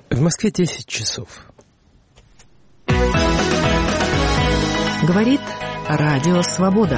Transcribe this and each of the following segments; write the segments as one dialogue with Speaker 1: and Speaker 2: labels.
Speaker 1: В Москве 10 часов.
Speaker 2: Говорит Радио Свобода.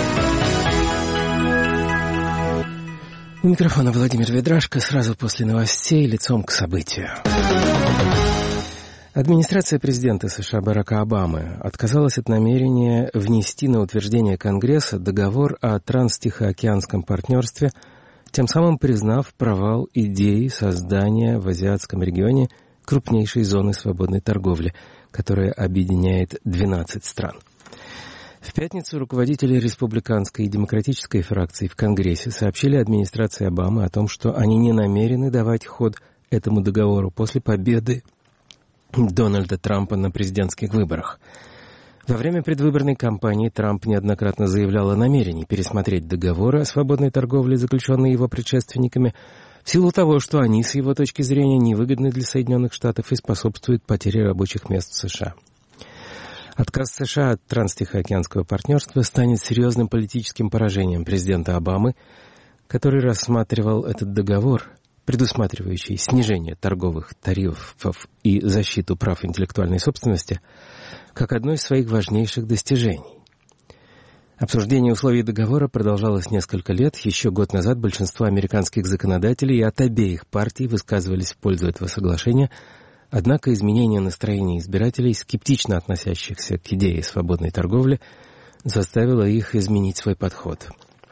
Speaker 1: У микрофона Владимир Ведрашко. Сразу после новостей лицом к событию. Администрация президента США Барака Обамы отказалась от намерения внести на утверждение Конгресса договор о транстихоокеанском партнерстве, тем самым признав провал идеи создания в азиатском регионе крупнейшей зоны свободной торговли, которая объединяет 12 стран. В пятницу руководители республиканской и демократической фракций в Конгрессе сообщили администрации Обамы о том, что они не намерены давать ход этому договору после победы Дональда Трампа на президентских выборах. Во время предвыборной кампании Трамп неоднократно заявлял о намерении пересмотреть договоры о свободной торговле, заключенные его предшественниками, в силу того, что они, с его точки зрения, невыгодны для Соединенных Штатов и способствуют потере рабочих мест в США. Отказ США от транстихоокеанского партнерства станет серьезным политическим поражением президента Обамы, который рассматривал этот договор, предусматривающий снижение торговых тарифов и защиту прав интеллектуальной собственности, как одно из своих важнейших достижений. Обсуждение условий договора продолжалось несколько лет. Еще год назад большинство американских законодателей от обеих партий высказывались в пользу этого соглашения, однако изменение настроения избирателей, скептично относящихся к идее свободной торговли, заставило их изменить свой подход.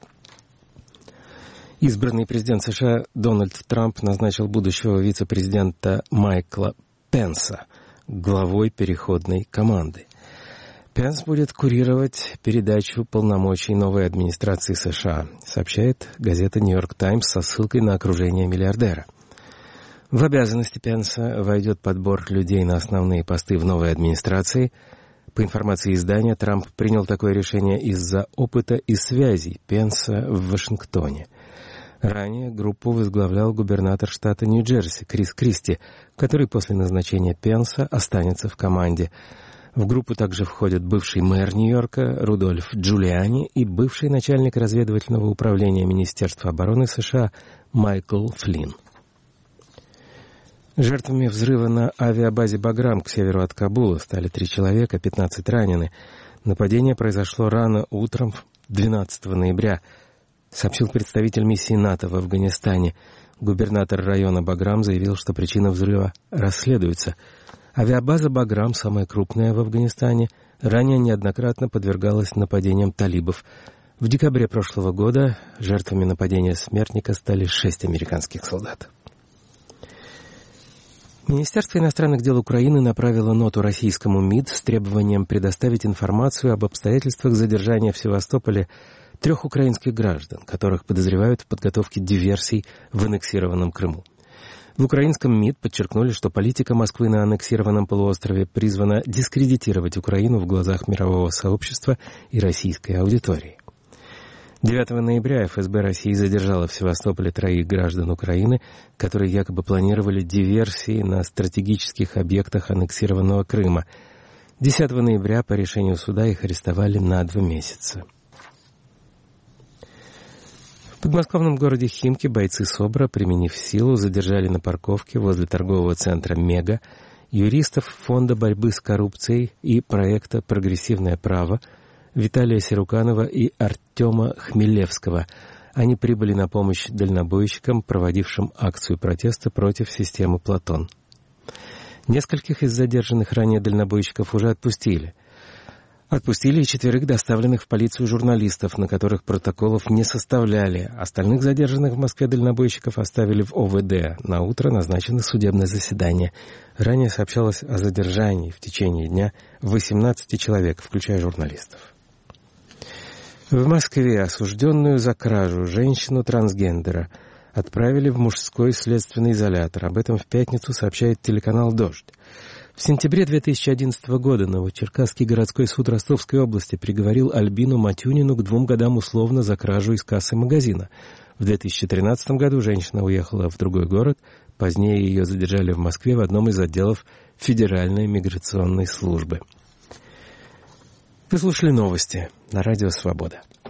Speaker 1: Избранный президент США Дональд Трамп назначил будущего вице-президента Майкла Пенса главой переходной команды. Пенс будет курировать передачу полномочий новой администрации США, сообщает газета «Нью-Йорк Таймс» со ссылкой на окружение миллиардера. В обязанности Пенса войдет подбор людей на основные посты в новой администрации. По информации издания, Трамп принял такое решение из-за опыта и связей Пенса в Вашингтоне. Ранее группу возглавлял губернатор штата Нью-Джерси Крис Кристи, который после назначения Пенса останется в команде. В группу также входят бывший мэр Нью-Йорка Рудольф Джулиани и бывший начальник разведывательного управления Министерства обороны США Майкл Флинн. Жертвами взрыва на авиабазе «Баграм» к северу от Кабула стали 3 человека, 15 ранены. Нападение произошло рано утром 12 ноября, сообщил представитель миссии НАТО в Афганистане. Губернатор района Баграм заявил, что причина взрыва расследуется. Авиабаза «Баграм», самая крупная в Афганистане, ранее неоднократно подвергалась нападениям талибов. В декабре прошлого года жертвами нападения смертника стали 6 американских солдат. Министерство иностранных дел Украины направило ноту российскому МИД с требованием предоставить информацию об обстоятельствах задержания в Севастополе 3 украинских граждан, которых подозревают в подготовке диверсий в аннексированном Крыму. В украинском МИД подчеркнули, что политика Москвы на аннексированном полуострове призвана дискредитировать Украину в глазах мирового сообщества и российской аудитории. 9 ноября ФСБ России задержала в Севастополе 3 граждан Украины, которые якобы планировали диверсии на стратегических объектах аннексированного Крыма. 10 ноября по решению суда их арестовали на 2 месяца. В подмосковном городе Химки бойцы СОБРа, применив силу, задержали на парковке возле торгового центра «Мега» юристов Фонда борьбы с коррупцией и проекта «Прогрессивное право» Виталия Серуканова и Артема Хмелевского. Они прибыли на помощь дальнобойщикам, проводившим акцию протеста против системы «Платон». Нескольких из задержанных ранее дальнобойщиков уже отпустили. Отпустили и 4 доставленных в полицию журналистов, на которых протоколов не составляли. Остальных задержанных в Москве дальнобойщиков оставили в ОВД. На утро назначено судебное заседание. Ранее сообщалось о задержании в течение дня 18 человек, включая журналистов. В Москве осужденную за кражу женщину-трансгендера отправили в мужской следственный изолятор. Об этом в пятницу сообщает телеканал «Дождь». В сентябре 2011 года Новочеркасский городской суд Ростовской области приговорил Альбину Матюнину к 2 годам условно за кражу из кассы магазина. В 2013 году женщина уехала в другой город. Позднее ее задержали в Москве в одном из отделов Федеральной миграционной службы. Вы слушали новости на Радио Свобода.